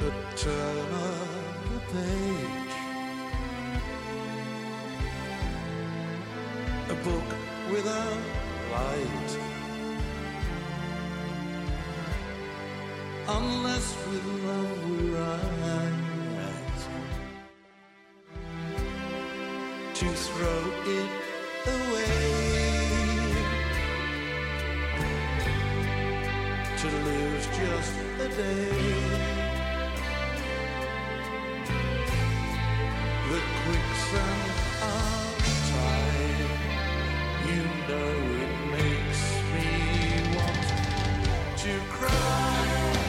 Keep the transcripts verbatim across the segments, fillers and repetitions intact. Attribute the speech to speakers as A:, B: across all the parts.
A: the turn of the page, a book without light, unless with love we write, to throw it away, to live just a day. The quicksand of time, you know it makes me want to cry.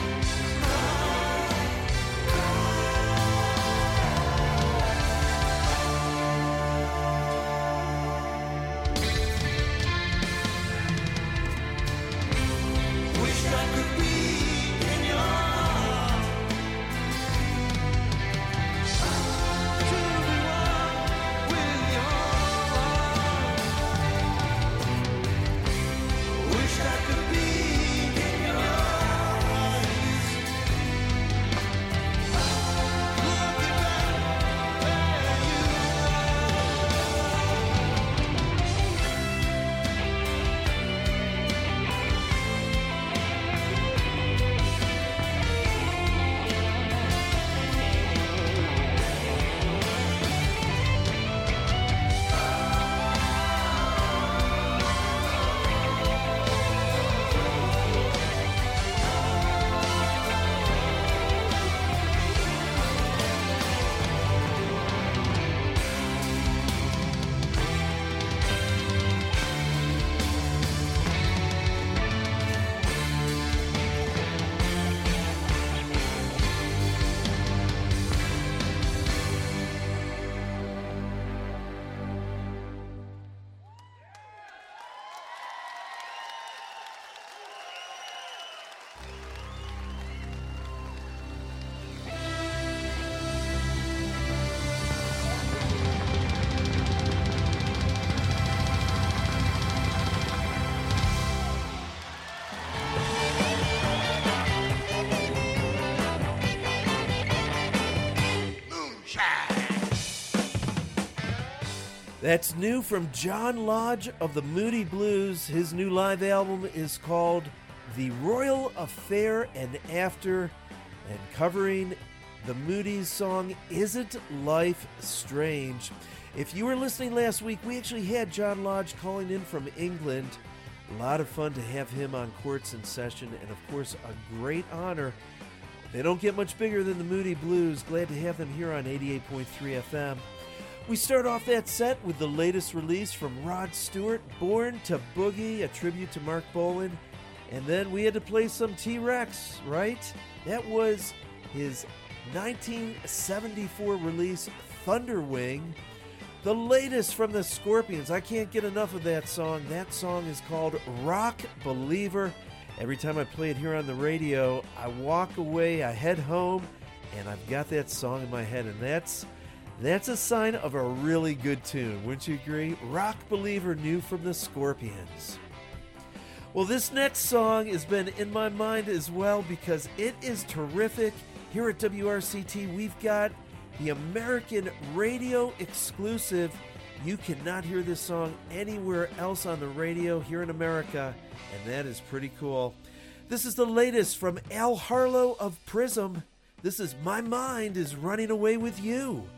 B: That's new from John Lodge of the Moody Blues. His new live album is called The Royal Affair and After, and covering the Moody's song, Isn't Life Strange? If you were listening last week, we actually had John Lodge calling in from England. A lot of fun to have him on Quartz in Session, and of course, a great honor. They don't get much bigger than the Moody Blues. Glad to have them here on eighty-eight point three F M. We start off that set with the latest release from Rod Stewart, Born to Boogie, a tribute to Mark Bolan. And then we had to play some T-Rex, right? That was his nineteen seventy-four release, Thunderwing. The latest from the Scorpions. I can't get enough of that song. That song is called Rock Believer. Every time I play it here on the radio, I walk away, I head home, and I've got that song in my head, and that's That's a sign of a really good tune, wouldn't you agree? Rock Believer, new from the Scorpions. Well, this next song has been in my mind as well because it is terrific. Here at W R C T, we've got the American radio exclusive. You cannot hear this song anywhere else on the radio here in America, and that is pretty cool. This is the latest from Al Harlow of Prism. This is My Mind is Running Away with You.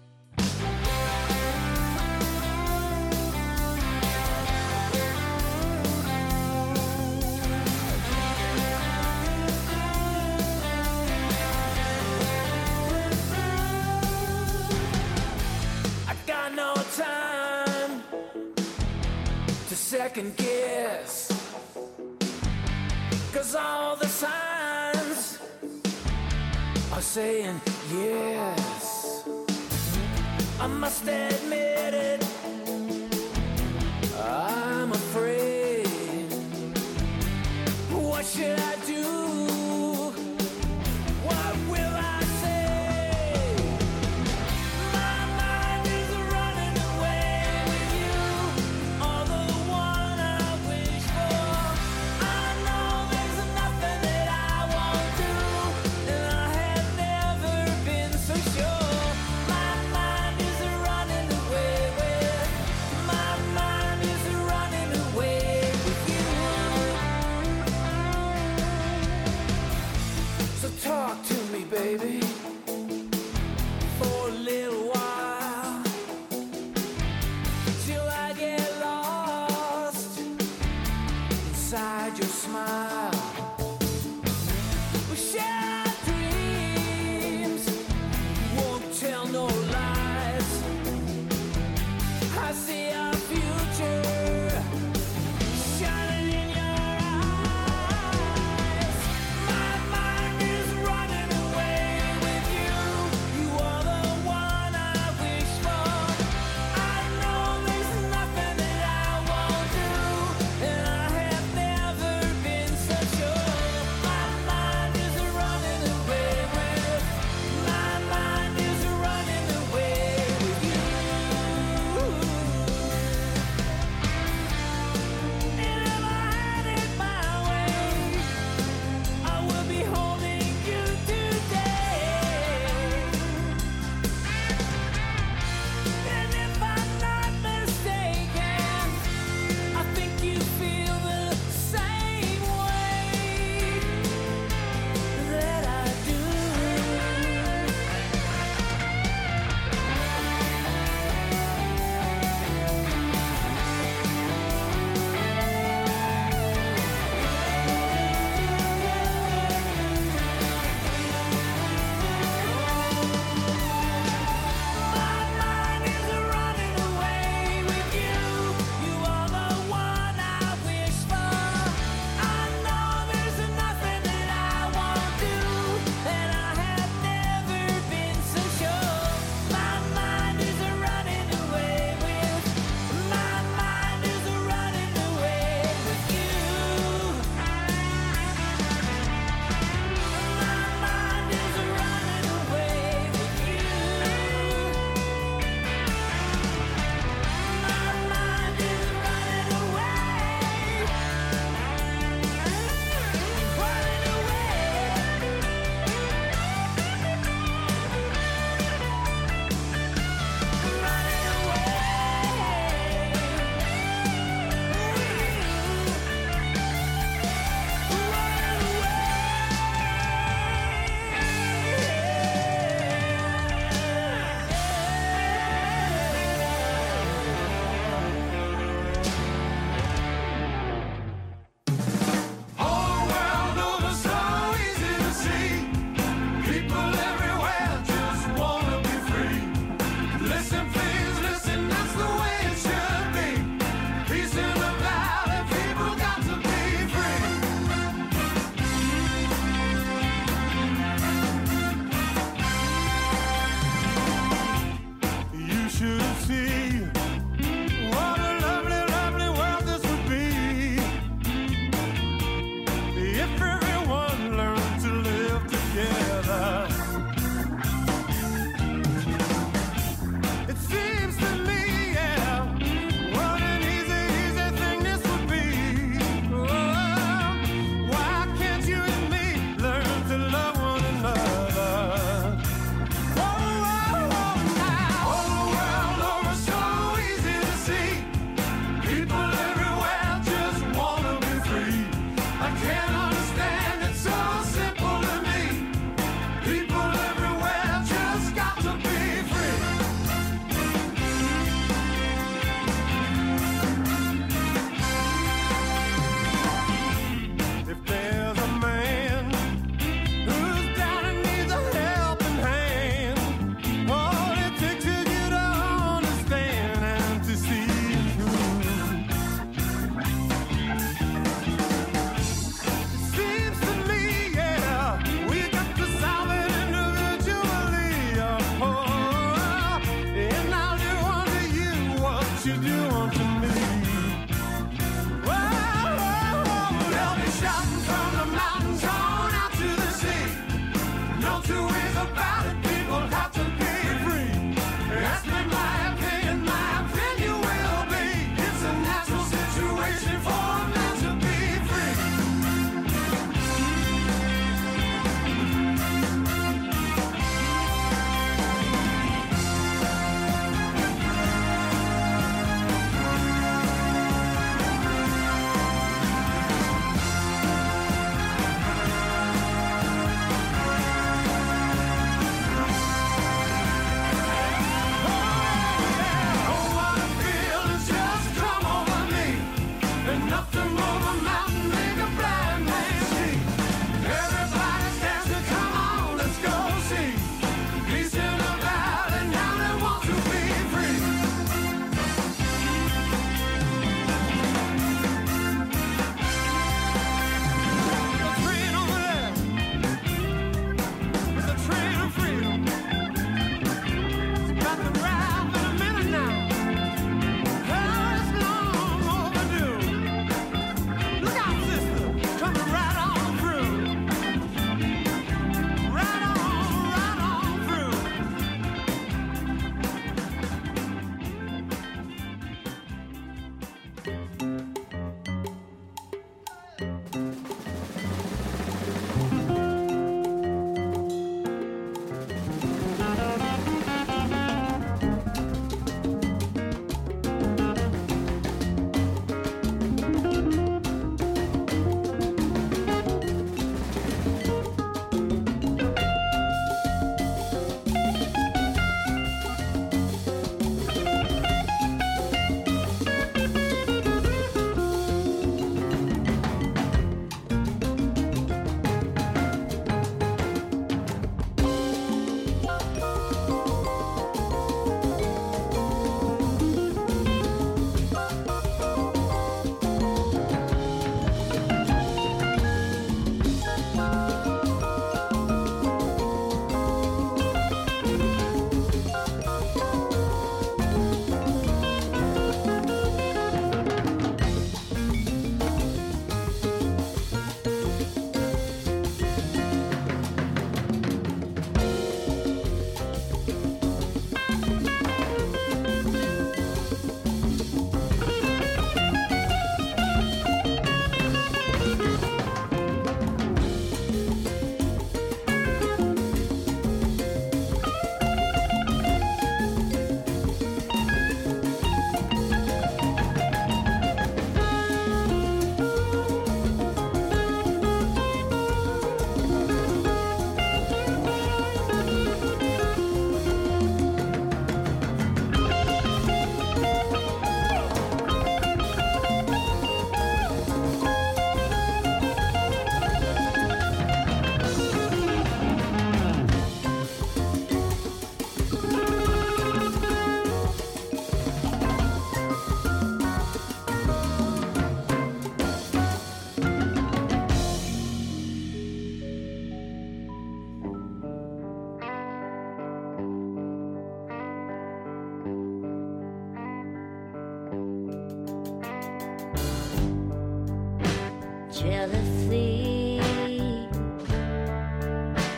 C: Time to second guess, 'cause all the signs are saying yes. I must admit it, I'm afraid. What should I do? What will I
D: Never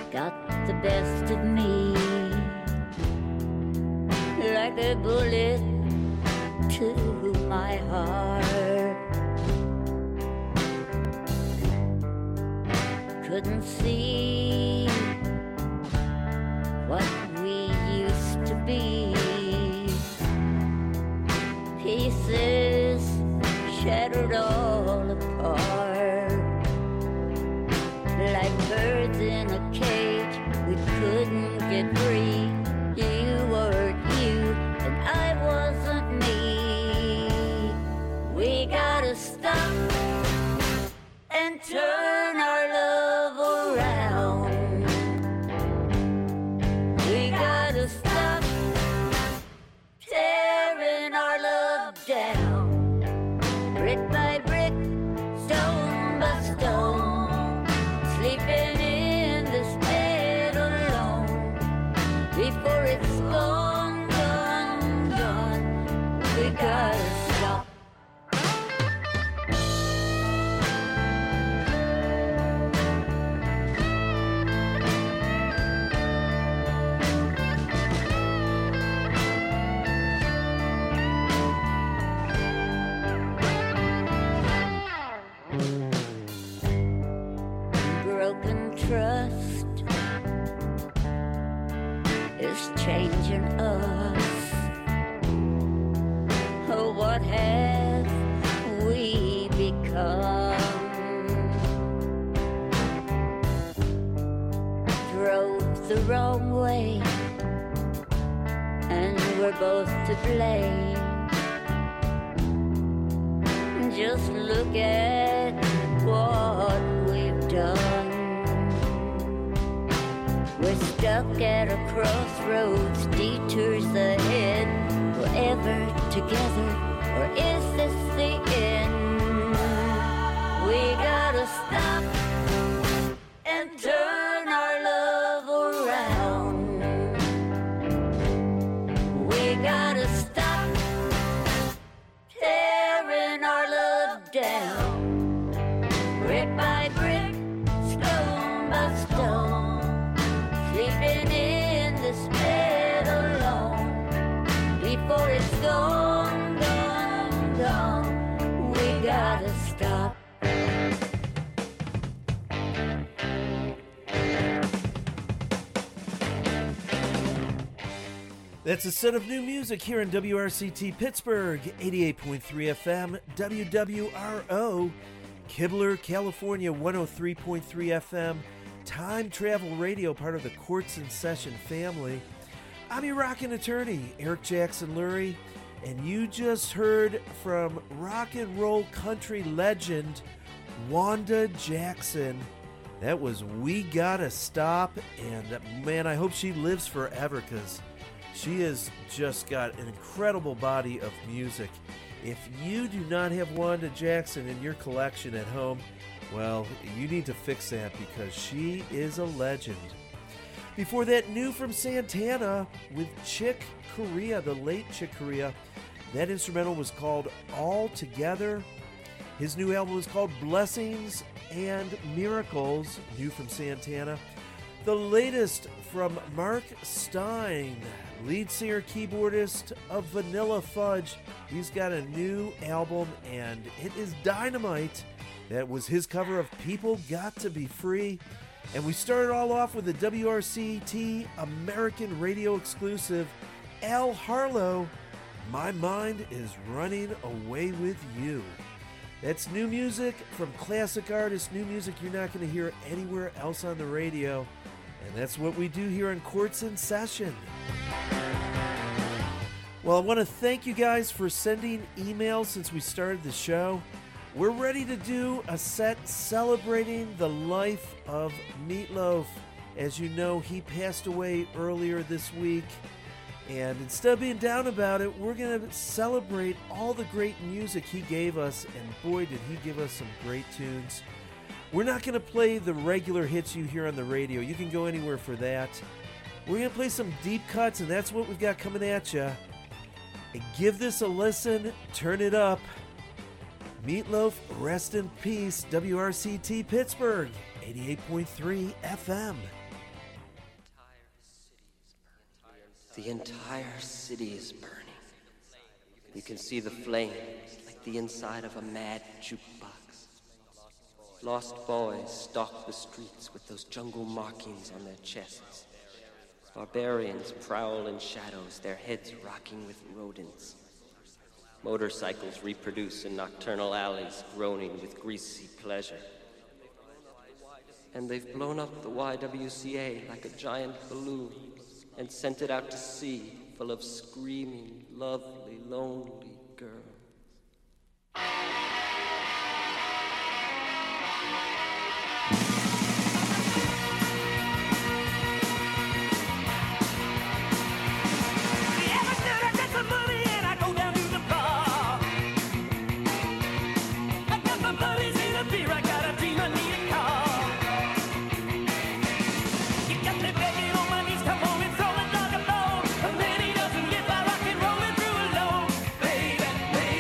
D: got the best of me, like a bullet to my heart. Couldn't see what we used to be. Pieces shattered all apart, like birds in a cage we couldn't get free. You weren't you and I wasn't me. We gotta stop and turn our love around. We gotta stop tearing our love down, brick by brick, stone by stone, sleeping in this bed alone. Before it's gone, gone, gone, we gotta stop. Broken trust is changing us. Oh, what have we become? Drove the wrong way, and we're both to blame. Just look at what we've done. We're stuck at a crossroads, detours ahead. Forever together, or is this the end? We gotta stop and turn our love around. We gotta stop tearing our love down, brick by brick, stone by stone, sleeping in this bed alone. Before it's gone, gone, gone, we gotta stop.
B: That's a set of new music here in W R C T Pittsburgh, eighty-eight point three F M, W W R O, Kibler, California, one oh three point three F M, Time Travel Radio, part of the Courts in Session family. I'm your rockin' attorney, Eric Jackson Lurie, and you just heard from rock and roll country legend Wanda Jackson. That was We Gotta Stop, and man, I hope she lives forever, because she has just got an incredible body of music. If you do not have Wanda Jackson in your collection at home, well, you need to fix that, because she is a legend. Before that, new from Santana with Chick Corea, the late Chick Corea. That instrumental was called All Together. His new album is called Blessings and Miracles, new from Santana. The latest from Mark Stein, lead singer, keyboardist of Vanilla Fudge. He's got a new album, and it is dynamite. That was his cover of People Got to Be Free. And we started all off with the W R C T American radio exclusive, Al Harlow, My Mind is Running Away with You. That's new music from classic artists, new music you're not going to hear anywhere else on the radio. And that's what we do here on Courts in Session. Well, I want to thank you guys for sending emails since we started the show. We're ready to do a set celebrating the life of Meatloaf. As you know, he passed away earlier this week. And instead of being down about it, we're going to celebrate all the great music he gave us. And boy, did he give us some great tunes. We're not going to play the regular hits you hear on the radio. You can go anywhere for that. We're going to play some deep cuts, and that's what we've got coming at you. And give this a listen. Turn it up. Meatloaf, rest in peace. W R C T Pittsburgh, eighty-eight point three F M.
E: The entire city is burning. You can see the flames like the inside of a mad jukebox. Lost boys stalk the streets with those jungle markings on their chests. Barbarians prowl in shadows, their heads rocking with rodents. Motorcycles reproduce in nocturnal alleys, groaning with greasy pleasure. And they've blown up the Y W C A like a giant balloon and sent it out to sea, full of screaming, lovely, lonely girls.
C: Baby, baby.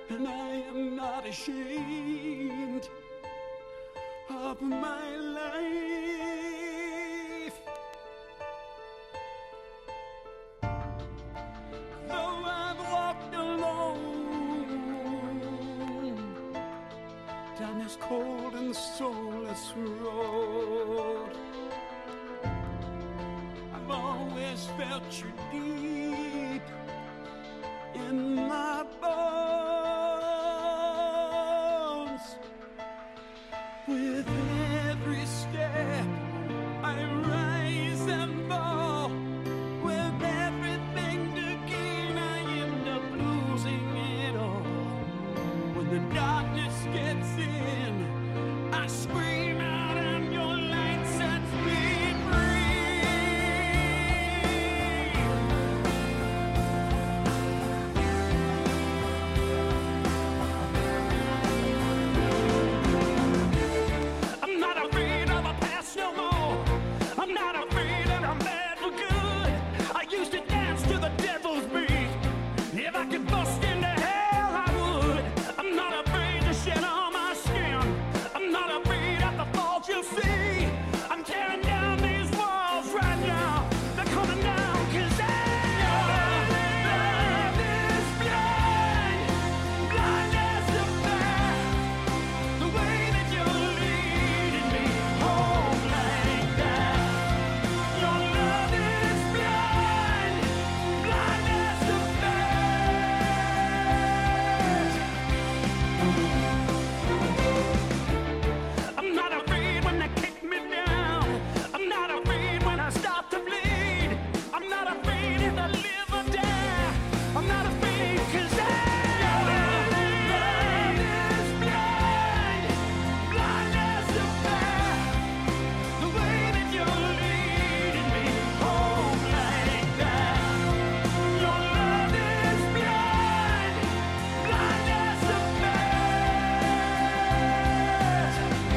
C: and I am not ashamed of my life. Though I've walked alone down this cold and soulless road, I've always felt you deep in my bones. With every step I rise and fall, with everything to gain I end up losing it all. When the darkness gets in, I scream out and your light sets me free. I'm not afraid of a past no more. I'm not afraid that I'm bad for good. I used to dance to the devil's beat. If I could bust into hell, I would. I'm not afraid to shed all my skin. I'm not afraid of the faults you'll see. I'm tearing down these walls right now. They're coming down 'cause I love is blind, blind as the bat. The way that you're leading me home like that. Your love is blind, blind as the bat. I'm not afraid when they kick me down. I'm not afraid when I start to bleed. I'm not afraid if I live or die. I'm not afraid 'cause I love is blind, blind as the bat. The way that you're leading me home like that. Your love is blind, blind as the bat.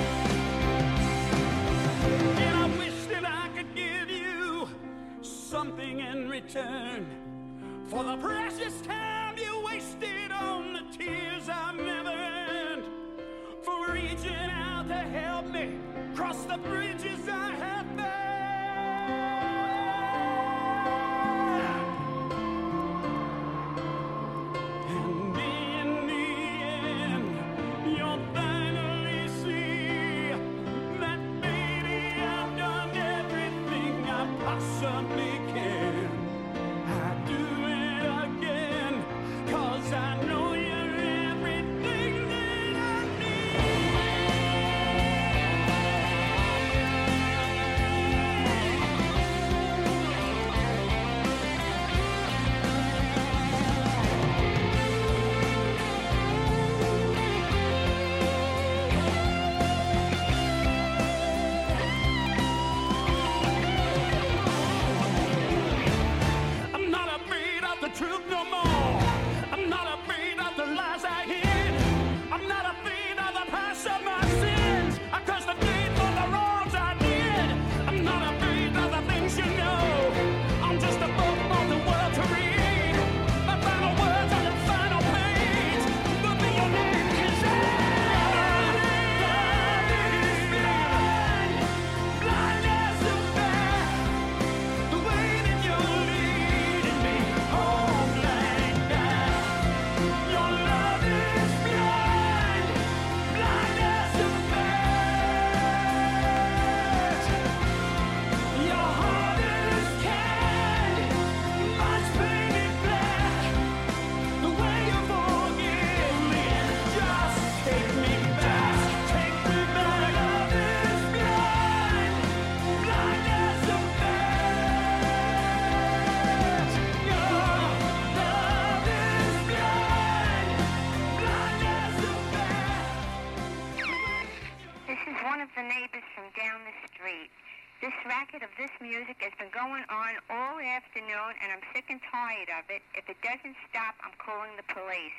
C: And I wish that I could give you something in return for the precious time you wasted on the tears I've never earned, for reaching out to help me cross the bridges I have burned. And in the end, you'll finally see that, baby, I've done everything I possibly can. I do it again, 'cause I know you're everything that I I'm not afraid of the truth no more. I'm not afraid of the lies I hid. I'm not afraid of the past of my sins. I curse the faith for the wrongs I did. I'm not afraid of the things you know. I'm just a book for the world to read. My final words on the final page will be your name, 'cause I love is blind, blind as the bat. The way that you're leading me home like that. Your love is blind, blind as the bat. Your heart is kind, mine's painted black. The way you forgive me, just take me back, take me back. Your love is blind, blind as the bat. Your love is blind, blind as the bat.
F: This is one of the neighbors from down the street. This racket of this music has been going on all afternoon, and I'm sick and tired of it. If it doesn't stop, I'm calling the police.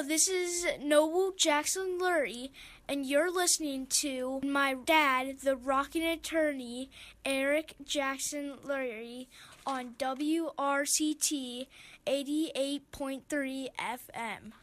G: Hello, this is Noble Jackson Lurie, and you're listening to my dad, the rockin' attorney, Eric Jackson Lurie, on W R C T eighty-eight point three F M.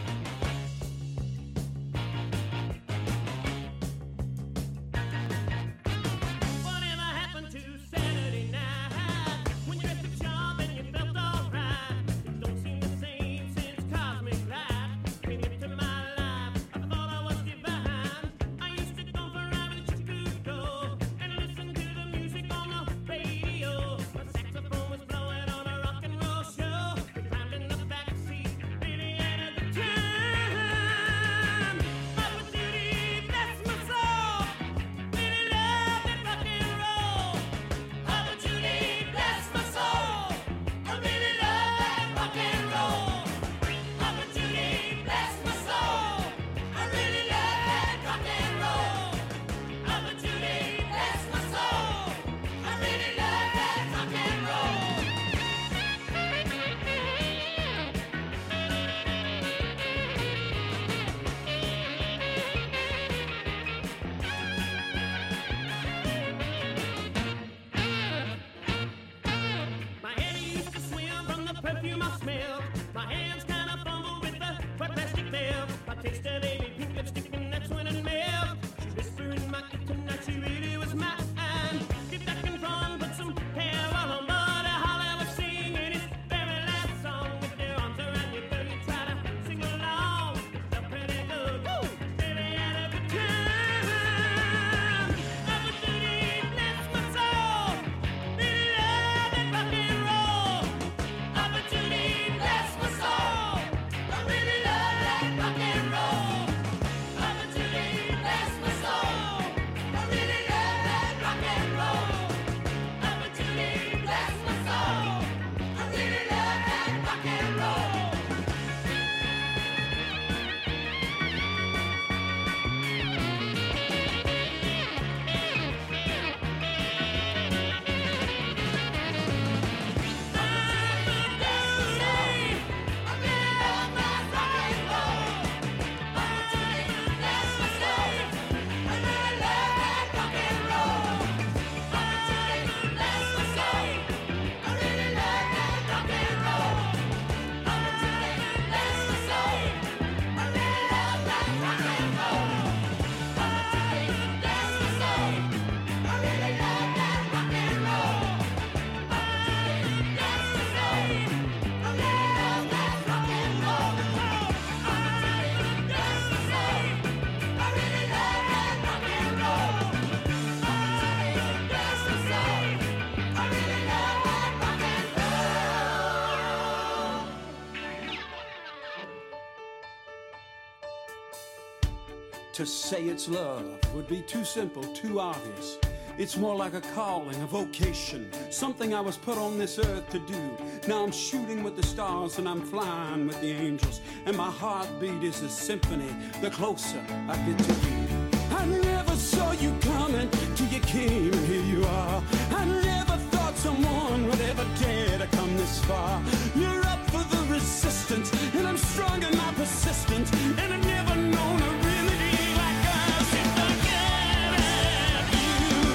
H: To say it's love would be too simple, too obvious. It's more like a calling, a vocation, something I was put on this earth to do. Now I'm shooting with the stars and I'm flying with the angels, and my heartbeat is a symphony the closer I get to you. I never saw you coming till you came, and here you are. I never thought someone would ever dare to come this far. You're up for the resistance, and I'm strong in my persistence, and I've never known a remedy like us. If I get at you,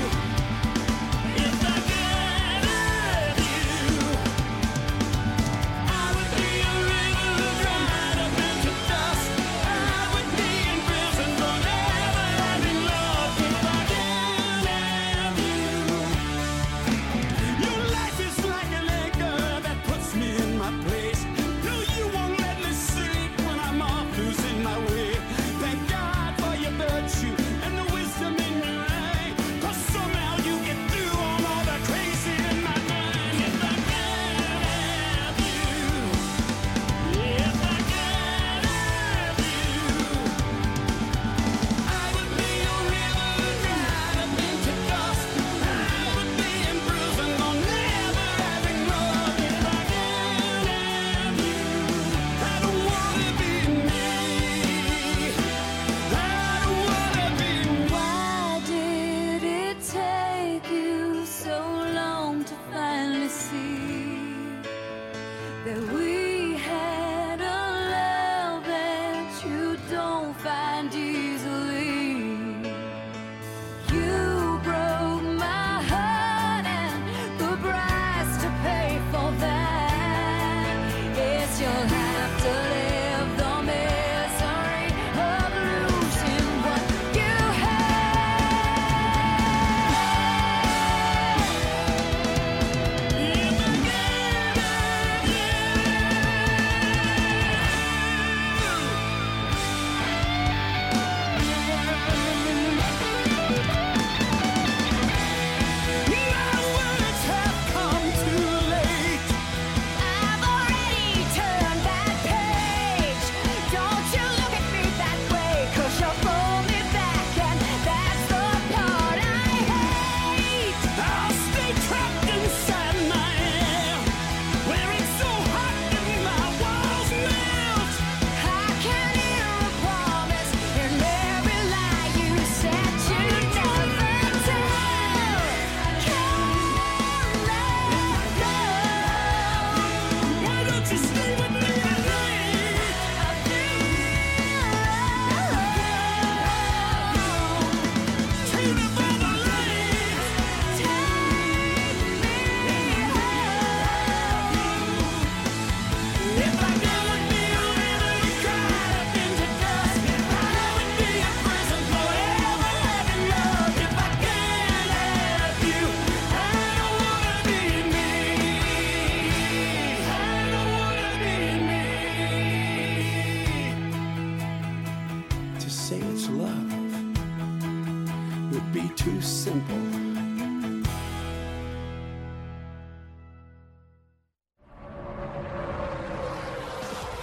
H: if I get at you, I would be a river dried up into dust. I would be in prison forever and in love. If I get at you.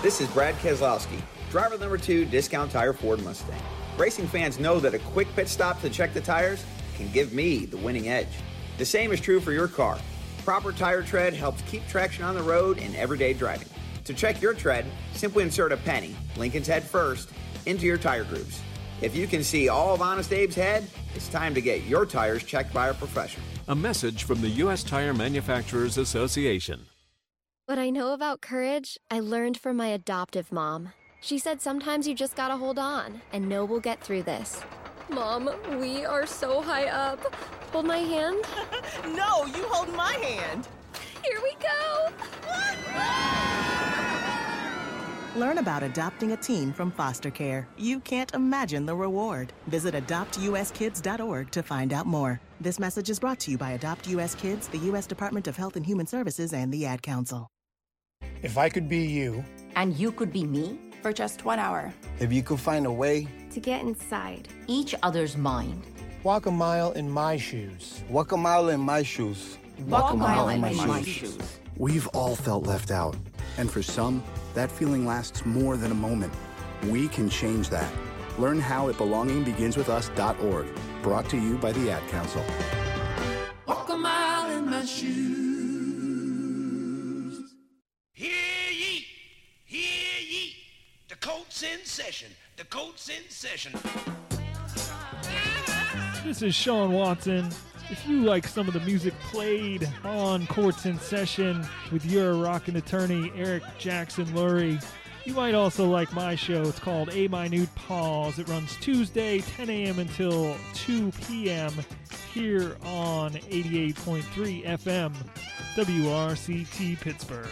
I: This is Brad Keselowski, driver number two, Discount Tire Ford Mustang. Racing fans know that a quick pit stop to check the tires can give me the winning edge. The same is true for your car. Proper tire tread helps keep traction on the road in everyday driving. To check your tread, simply insert a penny, Lincoln's head first, into your tire grooves. If you can see all of Honest Abe's head, it's time to get your tires checked by a professional.
J: A message from the U S Tire Manufacturers Association.
K: What I know about courage, I learned from my adoptive mom. She said sometimes you just gotta hold on and know we'll get through this. Mom, we are so high up. Hold my hand.
L: No, you hold my hand.
K: Here we go.
L: Learn about adopting a teen from foster care. You can't imagine the reward. Visit adopt u s kids dot org to find out more. This message is brought to you by Adopt U S Kids, the U S Department of Health and Human Services, and the Ad Council.
M: If I could be you.
N: And you could be me.
O: For just one hour.
M: If you could find a way.
K: To get inside.
N: Each other's mind.
M: Walk a mile in my shoes. Walk a mile in my shoes.
N: Walk, Walk a mile, mile in my, my shoes. shoes.
P: We've all felt left out. And for some, that feeling lasts more than a moment. We can change that. Learn how at belonging begins with us dot org. Brought to you by the Ad Council.
A: Walk a mile in my shoes.
Q: Hear ye, hear ye. The Colts in session. The Colts in session.
R: This is Sean Watson. If you like some of the music played on Courts in Session with your rockin' attorney, Eric Jackson Lurie, you might also like my show. It's called A Minute Pause. It runs Tuesday, ten a.m. until two p.m. here on eighty-eight point three F M, W R C T Pittsburgh.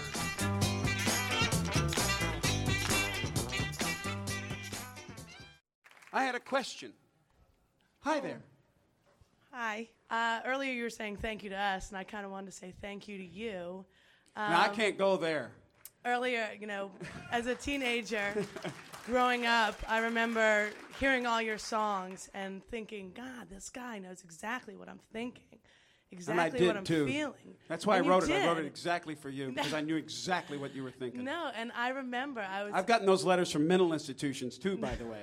H: I had a question. Hi there.
S: Hi. Uh, earlier you were saying thank you to us, and I kind of wanted to say thank you to you. Um,
H: no, I can't go there.
S: Earlier, you know, as a teenager, growing up, I remember hearing all your songs and thinking, God, this guy knows exactly what I'm thinking, exactly
H: and I did
S: what I'm
H: too.
S: feeling.
H: That's why
S: and
H: I wrote it.
S: did.
H: I wrote it exactly for you because I knew exactly what you were thinking.
S: No, and I remember I was...
H: I've gotten those letters from mental institutions too, by the way.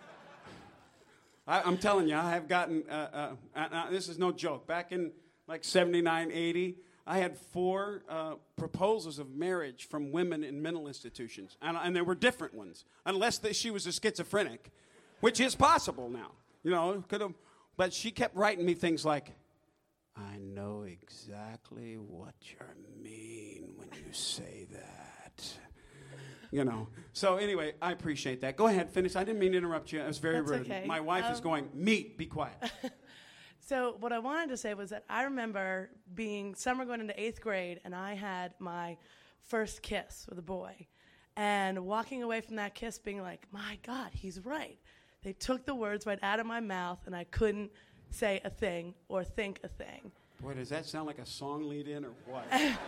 H: I, I'm telling you, I have gotten, uh, uh, uh, uh, this is no joke, back in like seventy-nine, eighty, I had four uh, proposals of marriage from women in mental institutions, and, and there were different ones, unless the, she was a schizophrenic, which is possible now, you know, could have, but she kept writing me things like, I know exactly what you mean when you say that. You know. So anyway, I appreciate that. Go ahead, finish. I didn't mean to interrupt you. It was very
S: That's
H: rude.
S: okay.
H: My wife
S: um,
H: is going, meat, be quiet.
S: So what I wanted to say was that I remember being summer going into eighth grade, and I had my first kiss with a boy. And walking away from that kiss being like, my God, he's right. They took the words right out of my mouth, and I couldn't say a thing or think a thing.
H: Boy, does that sound like a song lead in or what?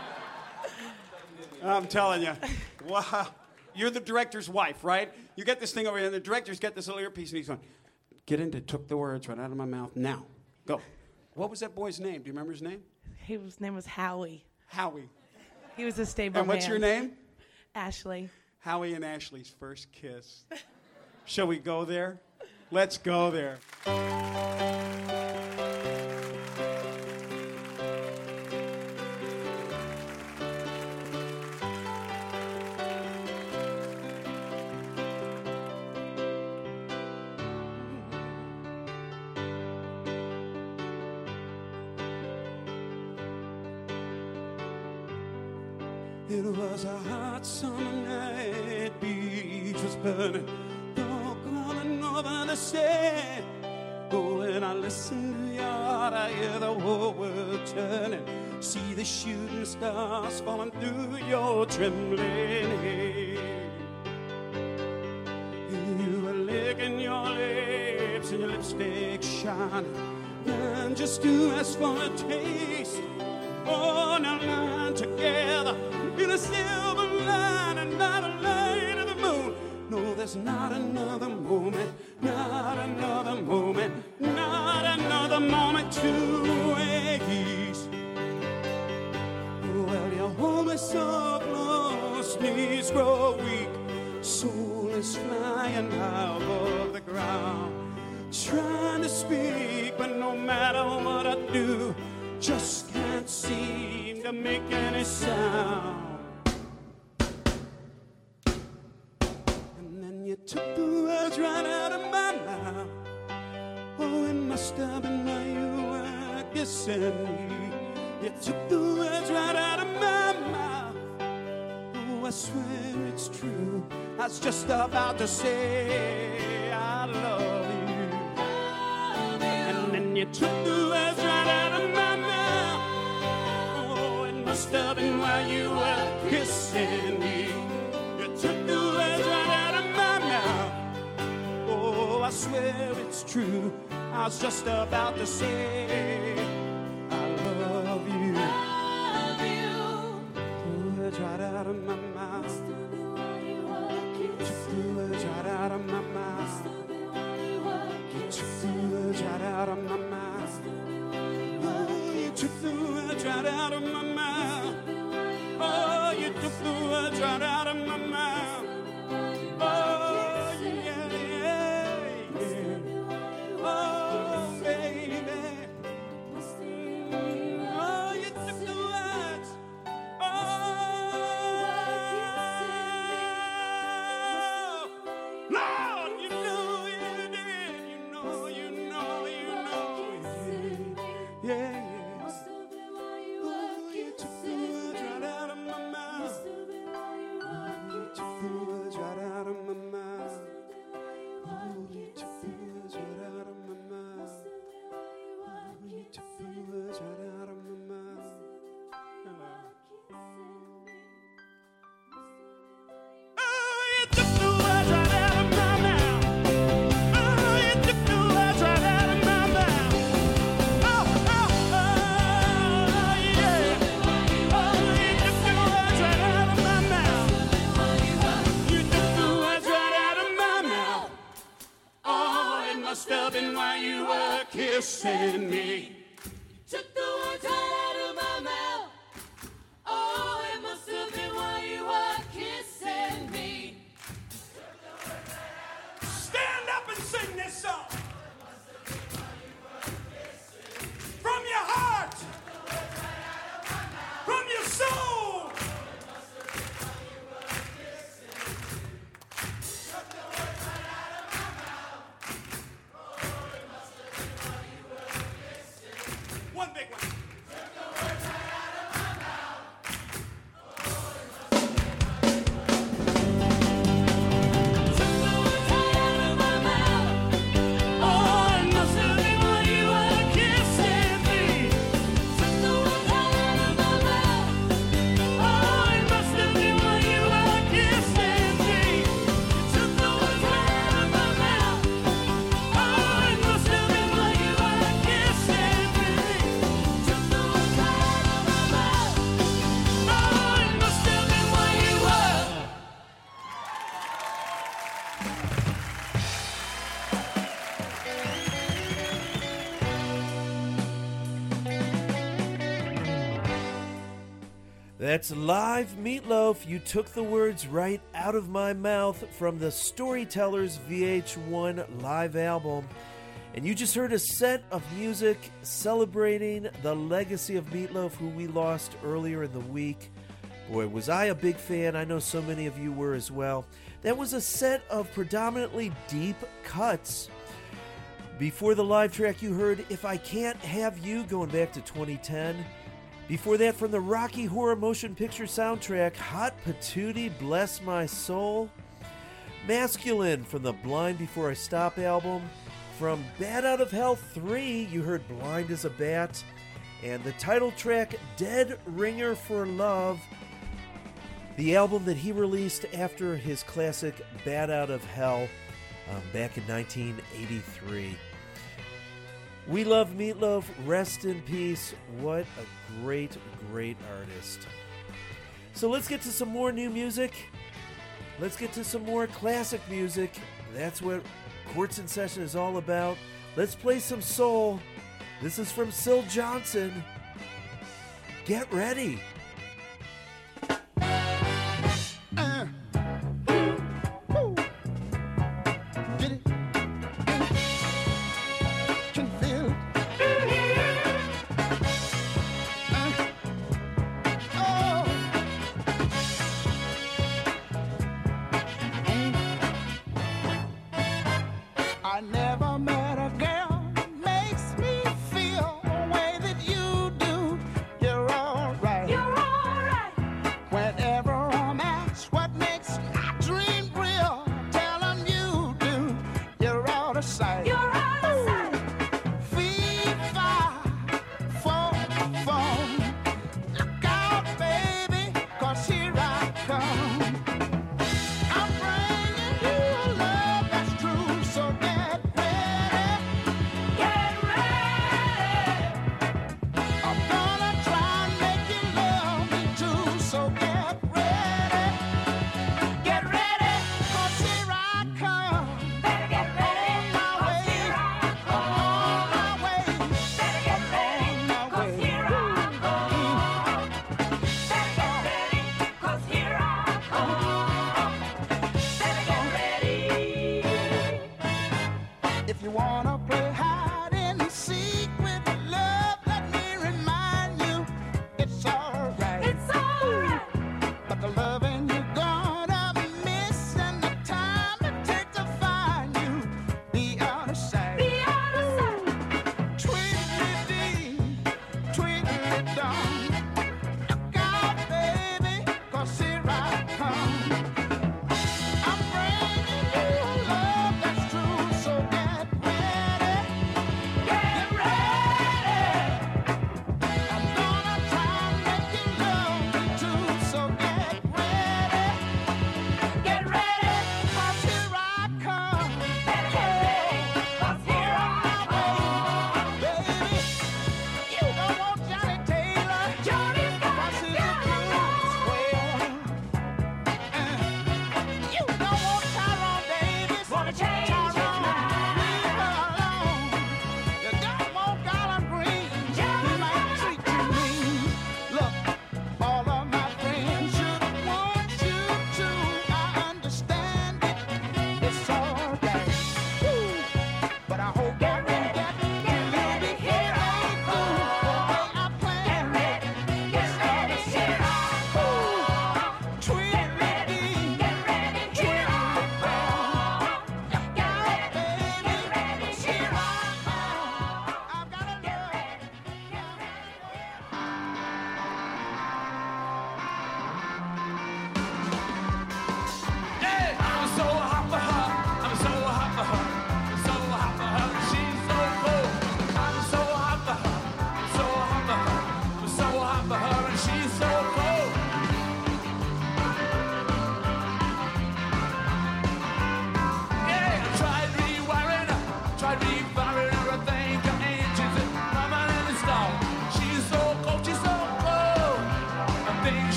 H: I'm telling you. Wow. You're the director's wife, right? You get this thing over here, and the director's got this little earpiece, and he's going, get into took the words right out of my mouth. Now, go. What was that boy's name? Do you remember his name?
S: His name was Howie.
H: Howie.
S: He was a stable
H: And what's
S: man.
H: your name?
S: Ashley.
H: Howie and Ashley's first kiss. Shall we go there? Let's go there.
A: It was a hot summer night, beach was burning, dog calling over the sand. Oh, when I listen to your heart, I hear the whole world turning. See the shooting stars falling through your trembling hair. You were licking your lips and your lipstick shining, and just to ask for a taste. Oh, now lying together in a silver line and not a light of the moon. No, there's not another moment, not another moment, not another moment to waste. Well, you hold me so close, knees grow weak. is flying high above the ground, trying to speak, but no matter what I do, just can't seem to make any sound. And then you took the words right out of my mouth. Oh, it must have been while you were kissing me. You took the words right out of my mouth. Oh, I swear it's true. I was just about to say I love you. And then you took the words right out of my mouth. Oh, it must have been while you were kissing me. You took the words right out of my mouth. Oh, I swear it's true. I was just about to say I love you. Love you. The words right out of my mouth. Took the words right out of my mouth. You took the words right out of my mouth. Oh, you took the words right out of my mouth. Oh, you took the words right out of my mouth. Oh, yeah, yeah, yeah. Oh, baby. Oh, you took the words. Oh, Lord, you know you did. You know, you know, you know you did. Yeah, yeah. Oh, you took the words right out of my mouth. You took the words right out of my mouth. Oh, you took the words right out of my mouth. You took the words right out of my mouth. Oh, you took the words right out of my mouth. Oh, you took the words right out of my mouth. Oh, oh, oh, yeah. Oh, you took the words right out of my mouth. You took the words right out of my mouth. Oh, it must have been while you were kissing me. Took the words right out of my mouth. Oh, it must have been while you were kissing me. Stand up and sing this song. From your heart. From your soul. One big one.
B: That's live Meatloaf. You took the words right out of my mouth from the Storytellers V H one live album. And you just heard a set of music celebrating the legacy of Meatloaf, who we lost earlier in the week. Boy, was I a big fan. I know so many of you were as well. That was a set of predominantly deep cuts. Before the live track, you heard If I Can't Have You, going back to twenty ten. Before that, from the Rocky Horror Motion Picture soundtrack, Hot Patootie, Bless My Soul. Masculine from the Blind Before I Stop album. From Bat Out of Hell three, you heard Blind as a Bat. And the title track, Dead Ringer for Love, the album that he released after his classic Bat Out of Hell um, back in nineteen eighty-three. We love Meatloaf. Rest in peace. What a great, great artist. So let's get to some more new music. Let's get to some more classic music. That's what Courts in Session is all about. Let's play some soul. This is from Syl Johnson. Get ready.
A: Uh, ooh, ooh.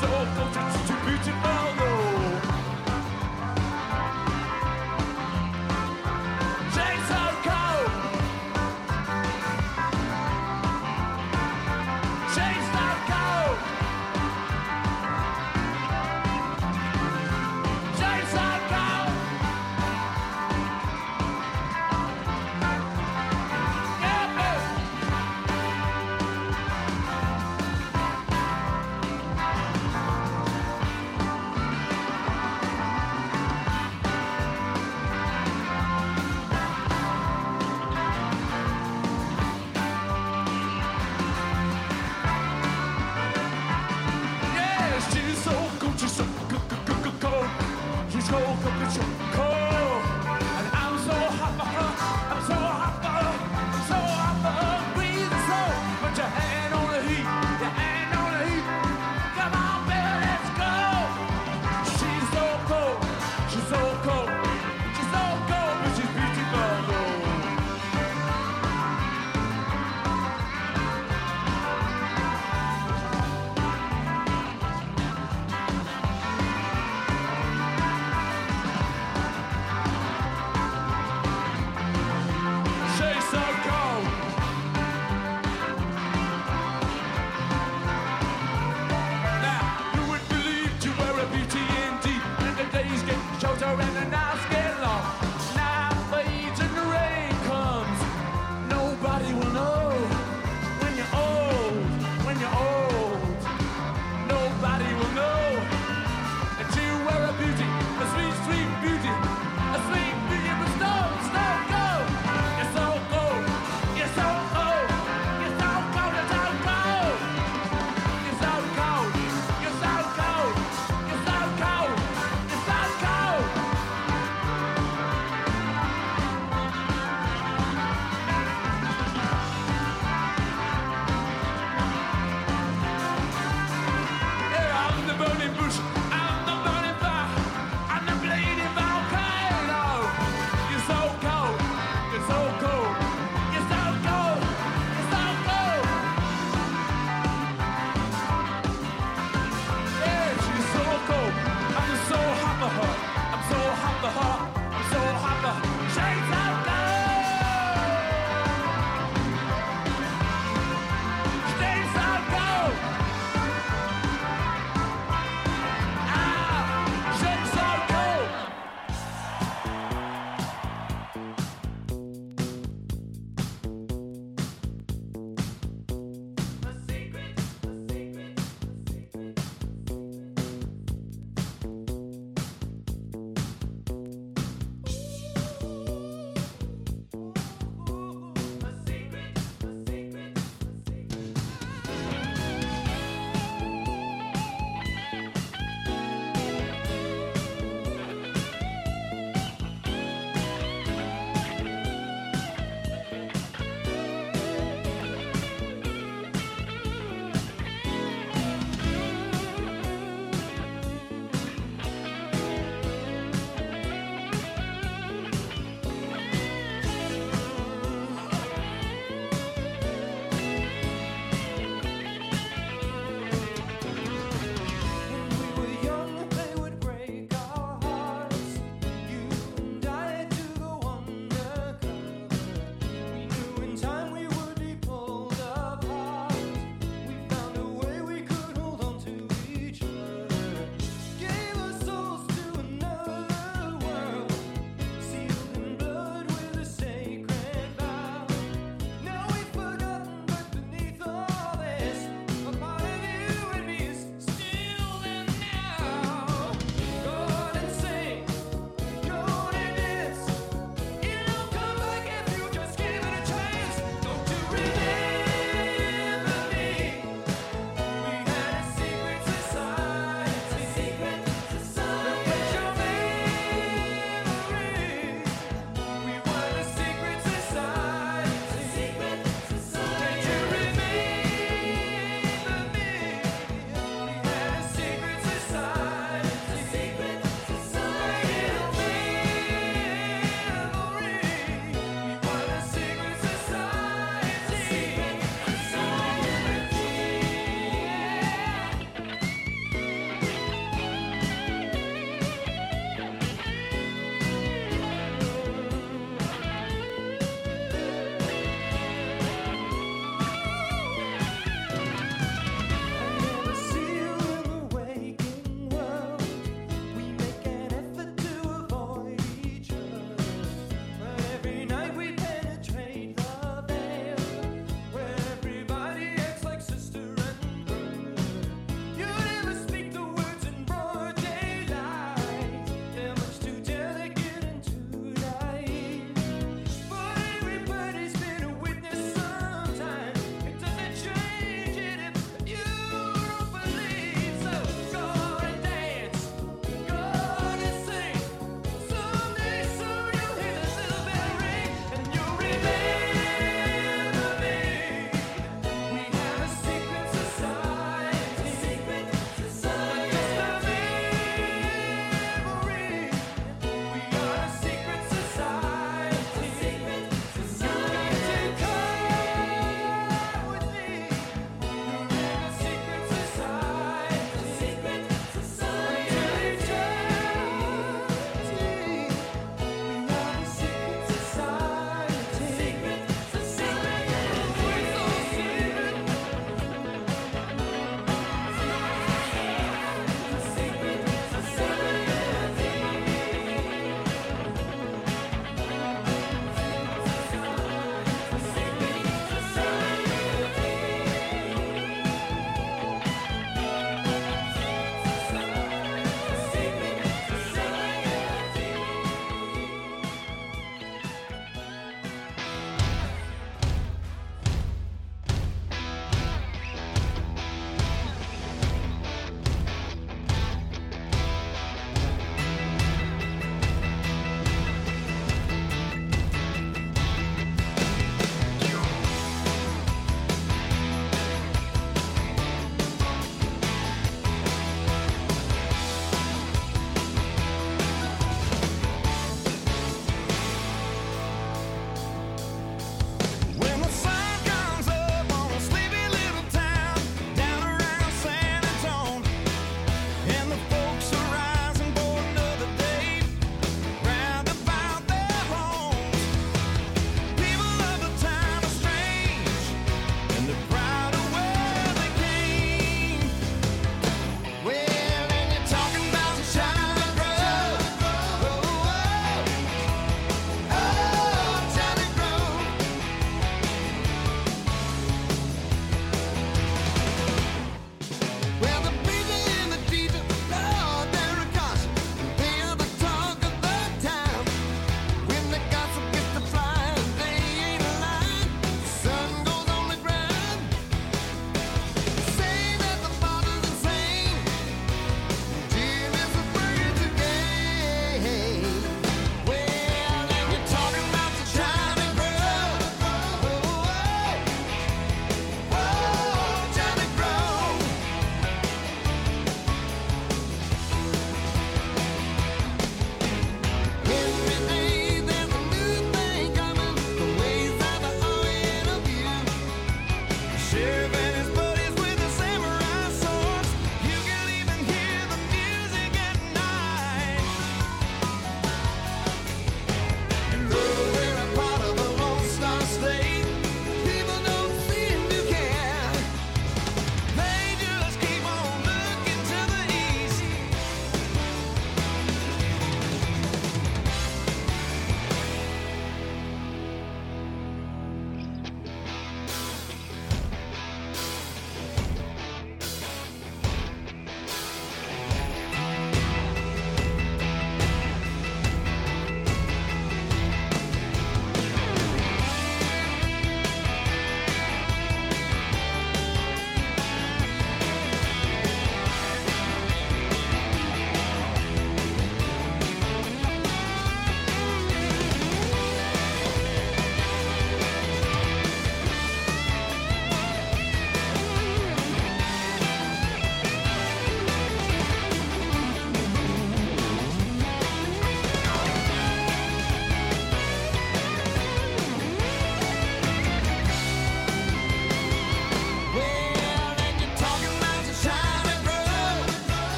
C: soul, 'cause it's too beautiful, though. Chainsaw Cove. Chainsaw Cove. Chainsaw Cove.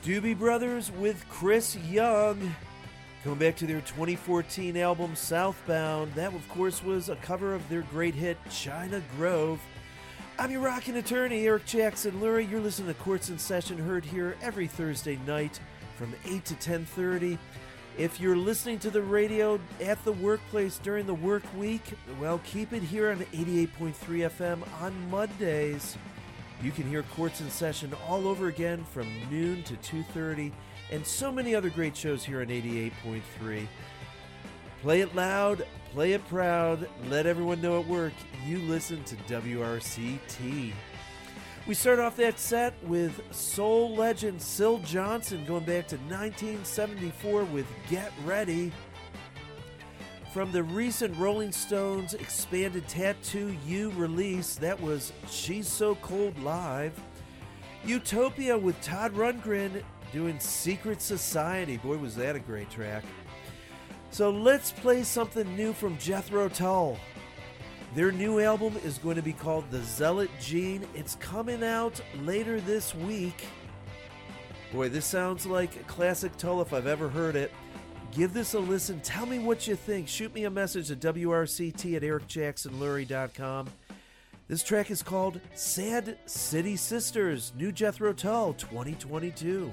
B: Doobie Brothers with Chris Young. Coming back to their twenty fourteen album, Southbound. That, of course, was a cover of their great hit, China Grove. I'm your rockin' attorney, Eric Jackson Lurie. You're listening to Courts in Session, heard here every Thursday night from eight to ten thirty. If you're listening to the radio at the workplace during the work week, well, keep it here on eighty-eight point three F M on Mondays. You can hear Courts in Session all over again from noon to two thirty, and so many other great shows here on eighty-eight point three. Play it loud, play it proud, let everyone know at work you listen to W R C T. We start off that set with soul legend Syl Johnson going back to nineteen seventy-four with Get Ready. From the recent Rolling Stones expanded Tattoo You release, that was She's So Cold Live. Utopia with Todd Rundgren doing Secret Society. Boy, was that a great track. So let's play something new from Jethro Tull. Their new album is going to be called The Zealot Gene. It's coming out later this week. Boy, this sounds like a classic Tull if I've ever heard it. Give this a listen. Tell me what you think. Shoot me a message at W R C T at eric jackson lurie dot com. This track is called Sad City Sisters, New Jethro Tull twenty twenty-two.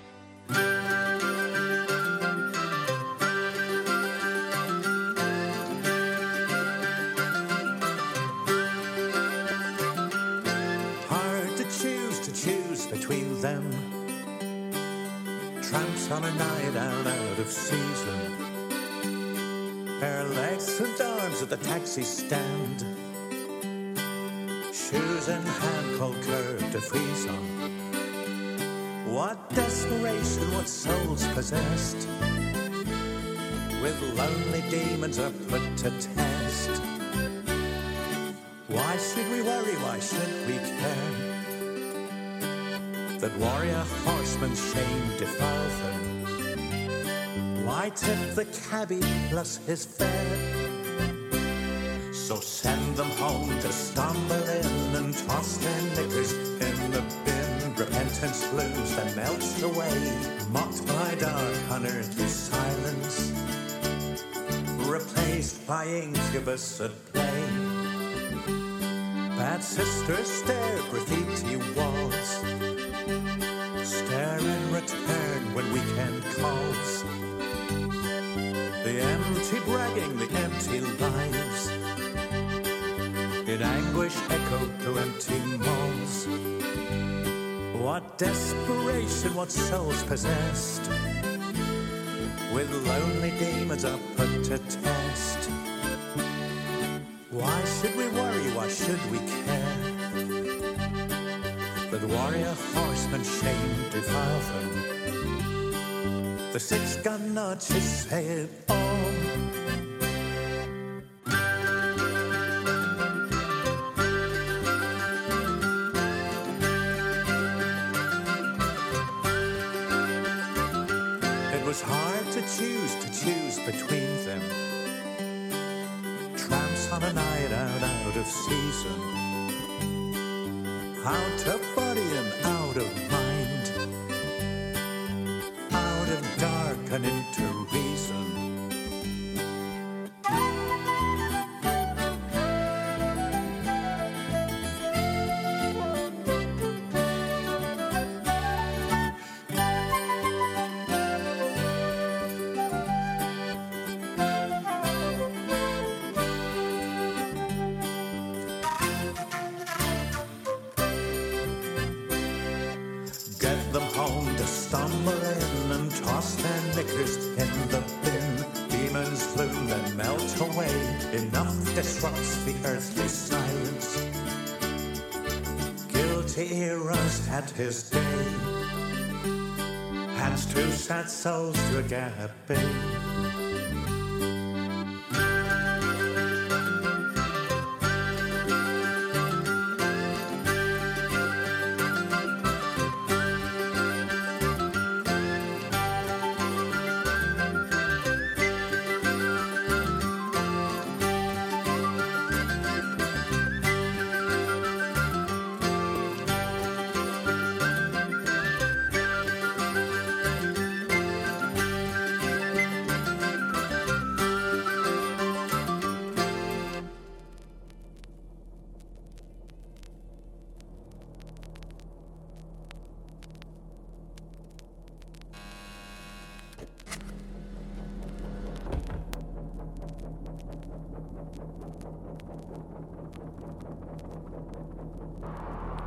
O: Hard to choose, to choose between them. Tramps on a night out, out of season. Bare legs and arms at the taxi stand. Shoes in hand, cold curve to freeze on. What desperation, what souls possessed with lonely demons are put to test. Why should we worry, why should we care that warrior horseman's shame defile them? Why tip the cabbie plus his fare? So send them home to stumble in and toss their knickers in the bin. Repentance blooms, then melts away, mocked by dark unearthly silence, replaced by incubus at play. Bad sisters stare graffiti walls, stare in return when weekend calls. The empty bragging, the empty lives, in anguish echo to empty malls. What desperation, what souls possessed with lonely demons are put to test. Why should we worry, why should we care that warrior horsemen shame defile them? The six-gun notches say it all. It was hard to choose, to choose between them. Tramps on a night out, out of season, out of body and out of mind, out of dark and into reason. Disrupts the earthly silence. Guilty eras had his day. Hands two sad souls to agape.
C: Thank you.